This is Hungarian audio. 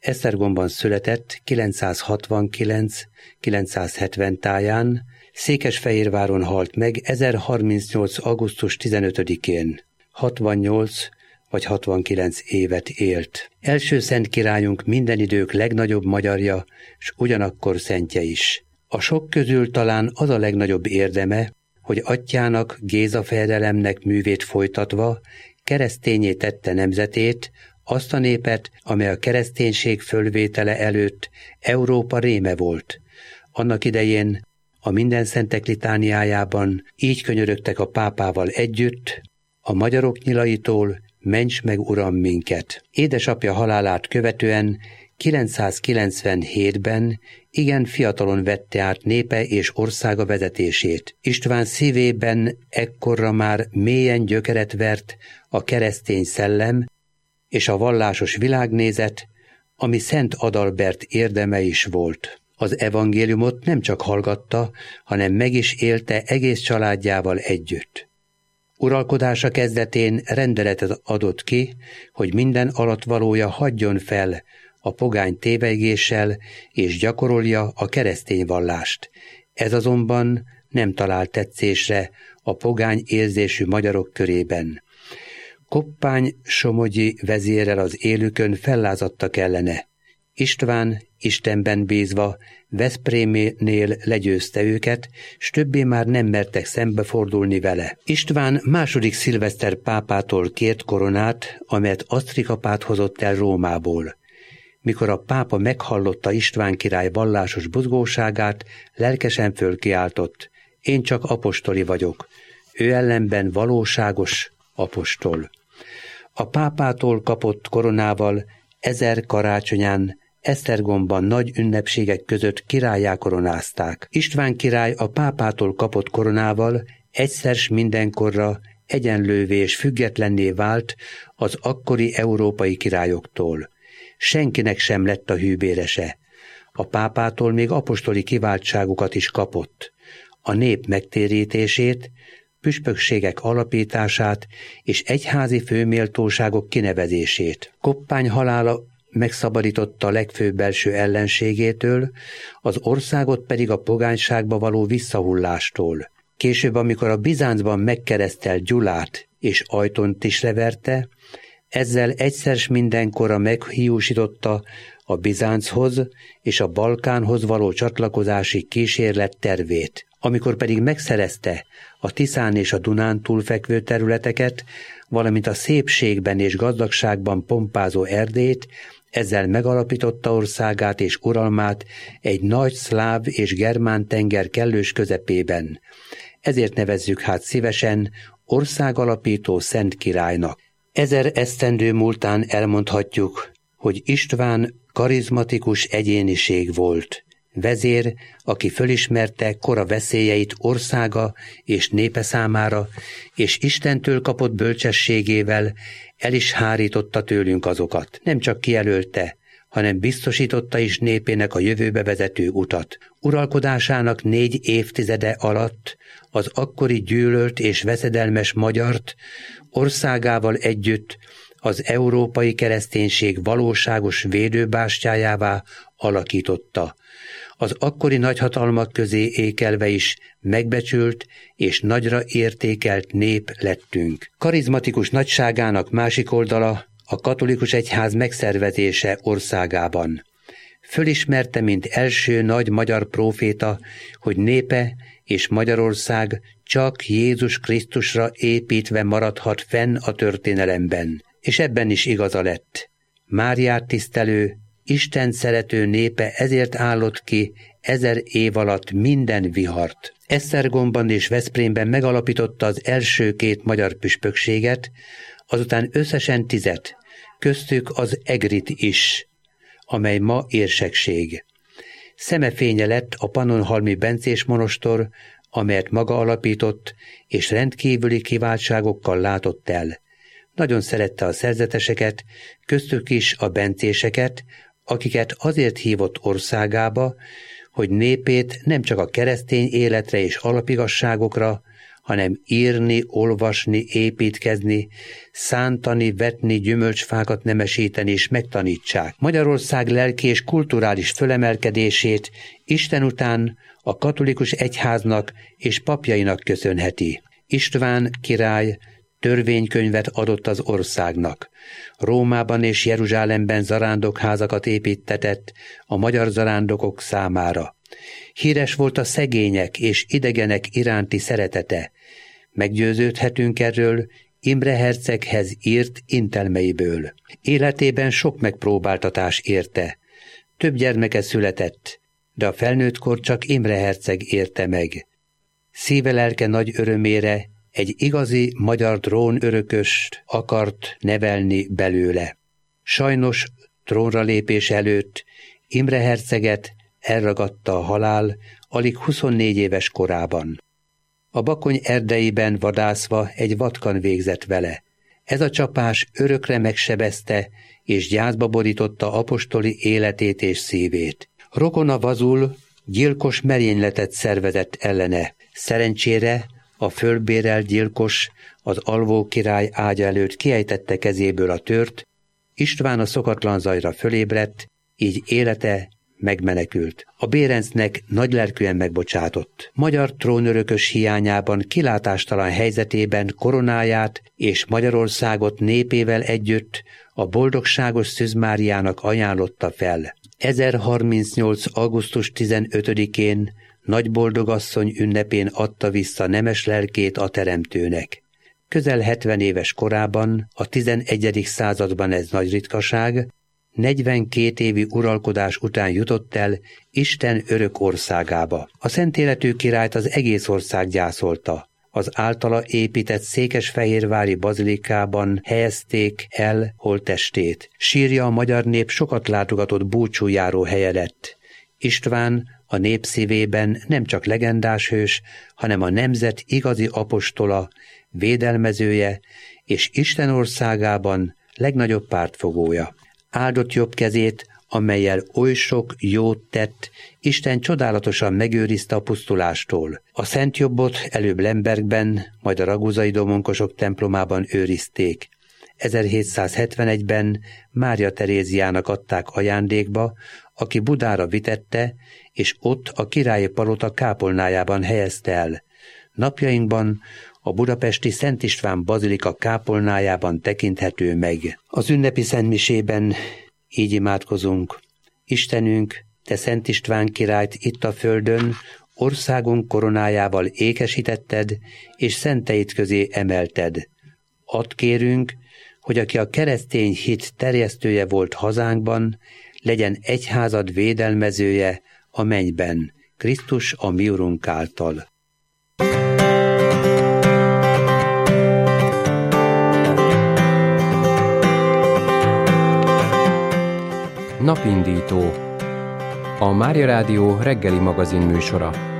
Esztergomban született 969-970 táján, Székesfehérváron halt meg 1038. augusztus 15-én. 68 vagy 69 évet élt. Első szent királyunk minden idők legnagyobb magyarja, s ugyanakkor szentje is. A sok közül talán az a legnagyobb érdeme, hogy atyjának, Géza fejedelemnek művét folytatva kereszténnyé tette nemzetét, azt a népet, amely a kereszténység fölvétele előtt Európa réme volt. Annak idején a Mindenszentek litániájában így könyörögtek a pápával együtt: a magyarok nyilaitól ments meg, Uram, minket. Édesapja halálát követően 997-ben igen fiatalon vette át népe és országa vezetését. István szívében ekkorra már mélyen gyökeret vert a keresztény szellem és a vallásos világnézet, ami Szent Adalbert érdeme is volt. Az evangéliumot nem csak hallgatta, hanem meg is élte egész családjával együtt. Uralkodása kezdetén rendeletet adott ki, hogy minden alattvalója hagyjon fel a pogány tévegéssel és gyakorolja a keresztény vallást. Ez azonban nem talált tetszésre a pogány érzésű magyarok körében. Koppány-Somogyi vezérrel az élükön fellázadtak ellene. István Istenben bízva Veszprémnél legyőzte őket, s többé már nem mertek szembefordulni vele. István második Szilveszter pápától kért koronát, amelyet Asztrika pát hozott el Rómából. Mikor a pápa meghallotta István király vallásos buzgóságát, lelkesen fölkiáltott: én csak apostoli vagyok, ő ellenben valóságos apostol. A pápától kapott koronával 1000 karácsonyán Esztergomban nagy ünnepségek között királlyá koronázták. István király a pápától kapott koronával egyszer s mindenkorra egyenlővé és függetlenné vált az akkori európai királyoktól. Senkinek sem lett a hűbérese. A pápától még apostoli kiváltságokat is kapott. A nép megtérítését, püspökségek alapítását és egyházi főméltóságok kinevezését. Koppány halála megszabadította a legfőbb belső ellenségétől, az országot pedig a pogányságba való visszahullástól. Később, amikor a Bizáncban megkeresztelt Gyulát és Ajtont is leverte, ezzel egyszer s mindenkorra meghiúsította a Bizánchoz és a Balkánhoz való csatlakozási kísérlet tervét. Amikor pedig megszerezte a Tiszán és a Dunán túlfekvő területeket, valamint a szépségben és gazdagságban pompázó Erdélyt, ezzel megalapította országát és uralmát egy nagy szláv és germán tenger kellős közepében. Ezért nevezzük hát szívesen országalapító szent királynak. 1000 esztendő múltán elmondhatjuk, hogy István karizmatikus egyéniség volt. Vezér, aki fölismerte kora veszélyeit országa és népe számára, és Istentől kapott bölcsességével el is hárította tőlünk azokat. Nem csak kijelölte, hanem biztosította is népének a jövőbe vezető utat. Uralkodásának 4 évtizede alatt az akkori gyűlölt és veszedelmes magyart országával együtt az európai kereszténység valóságos védőbástyájává alakította. Az akkori nagyhatalmak közé ékelve is megbecsült és nagyra értékelt nép lettünk. Karizmatikus nagyságának másik oldala a katolikus egyház megszervezése országában. Fölismerte, mint első nagy magyar próféta, hogy népe és Magyarország csak Jézus Krisztusra építve maradhat fenn a történelemben. És ebben is igaza lett. Máriát tisztelő, Isten szerető népe ezért állott ki 1000 év alatt minden vihart. Esztergomban és Veszprémben megalapította az első 2 magyar püspökséget, azután összesen 10, köztük az Egrit is, amely ma érsekség. Szemefénye lett a Pannonhalmi bencés monostor, amelyet maga alapított, és rendkívüli kiváltságokkal látott el. Nagyon szerette a szerzeteseket, köztük is a bencéseket, akiket azért hívott országába, hogy népét nem csak a keresztény életre és alapigasságokra, hanem írni, olvasni, építkezni, szántani, vetni, gyümölcsfákat nemesíteni és megtanítsák. Magyarország lelki és kulturális fölemelkedését Isten után a katolikus egyháznak és papjainak köszönheti. István király törvénykönyvet adott az országnak. Rómában és Jeruzsálemben zarándokházakat építtetett a magyar zarándokok számára. Híres volt a szegények és idegenek iránti szeretete. Meggyőződhetünk erről Imre herceghez írt intelmeiből. Életében sok megpróbáltatás érte. Több gyermeke született, de a felnőttkor csak Imre herceg érte meg. Szíve-lelke nagy örömére egy igazi magyar trónörököst akart nevelni belőle. Sajnos trónra lépés előtt Imre herceget elragadta a halál alig 24 éves korában. A Bakony erdeiben vadászva egy vatkan végzett vele. Ez a csapás örökre megsebezte és gyászba borította apostoli életét és szívét. Rokona Vazul gyilkos merényletet szervezett ellene. Szerencsére a fölbérelt gyilkos az alvó király ágya előtt kiejtette kezéből a tört, István a szokatlan zajra fölébredt, így élete megmenekült. A Bérencnek nagylelkűen megbocsátott. Magyar trónörökös hiányában kilátástalan helyzetében koronáját és Magyarországot népével együtt a boldogságos Szűz Máriának ajánlotta fel. 1038. augusztus 15-én Nagyboldogasszony ünnepén adta vissza nemes lelkét a Teremtőnek. Közel 70 éves korában, a 11. században ez nagy ritkaság, 42 évi uralkodás után jutott el Isten örök országába. A szent életű királyt az egész ország gyászolta. Az általa épített székesfehérvári bazilikában helyezték el holttestét. Sírja a magyar nép sokat látogatott búcsújáró helye lett. István a nép szívében nem csak legendás hős, hanem a nemzet igazi apostola, védelmezője és Isten országában legnagyobb pártfogója. Áldott jobb kezét, amellyel oly sok jót tett, Isten csodálatosan megőrizte a pusztulástól. A szent jobbot előbb Lembergben, majd a raguzai domonkosok templomában őrizték. 1771-ben Mária Teréziának adták ajándékba, aki Budára vitette, és ott a királyi palota kápolnájában helyezte el. Napjainkban a budapesti Szent István bazilika kápolnájában tekinthető meg. Az ünnepi szentmisében így imádkozunk. Istenünk, te Szent István királyt itt a földön, országunk koronájával ékesítetted, és szenteit közé emelted. Add kérünk, hogy aki a keresztény hit terjesztője volt hazánkban, legyen egyházad védelmezője a mennyben, Krisztus a mi Urunk által. Napindító. A Mária Rádió reggeli magazin műsora.